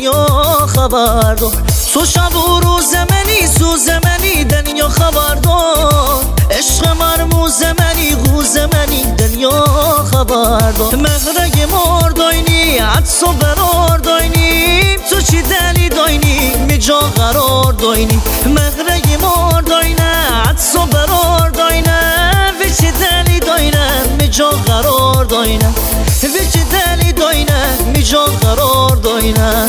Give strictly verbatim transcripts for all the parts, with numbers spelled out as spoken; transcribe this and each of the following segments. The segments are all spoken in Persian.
دنیا خبردار. تو شب و روز منی سوز منی دنیا خبردار. عشق مرموز منی غوز منی دنیا خبردار. مغرق مرداینی عدس و برار داینی تو چی دلی داینی میجا قرار داینی. مغرق مرداینه عدس و برار داینه وی چی دلی داینه میجا قرار داینه. وی چی دلی داینه میجا قرار داینه.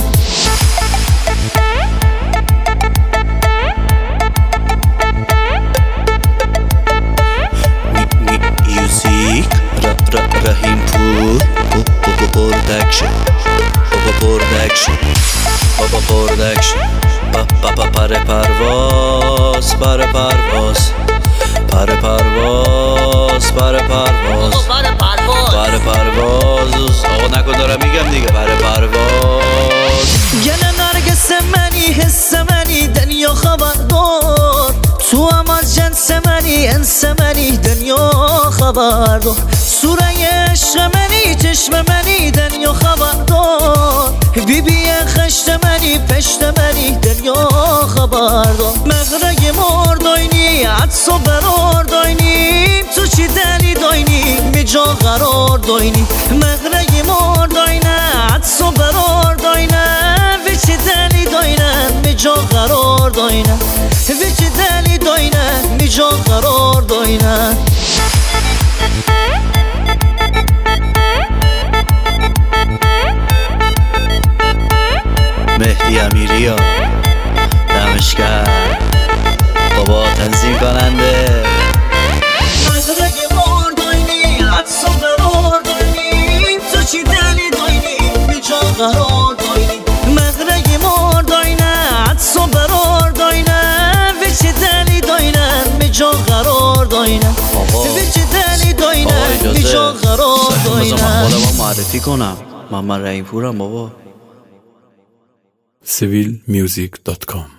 موزیک رحیم پور پروداکشن پروداکشن بابا پروداکشن بابا پر پرواز پر پرواز پر پرواز پر پرواز پر پرواز آقا نکن دارم میگم دیگه پر پرواز. گل نرگس منی حس منی دنیا خبردار. تو هم از جنس منی انس منی دنیا خبردار. سوره عشق منی چشم منی دنیا خبردار. بی بی خشت منی پشت منی دنیا خبردار. مغرق مرداینی عدس و برار داینی تو چی دلی داینی میجا قرار داینی. مغرق مرداینه عدس و برار داینه وی چی دلی داینه میجا قرار داینه. وی چی دلی داینه میجا قرار داینه. مهدی امیری ها دمشگر بابا تنظیم کننده. مغرق مرداینی عدس و برار داینی تو چی دلی داینی میجا قرار داینی. مغرق مرداینه عدس و برار داینه وی چی دلی داینه میجا قرار داینه. وی چی دلی داینه میجا قرار داینه. من خودم معرفی کنم من من رحیم پورم بابا. سیویل میوزیک دات کام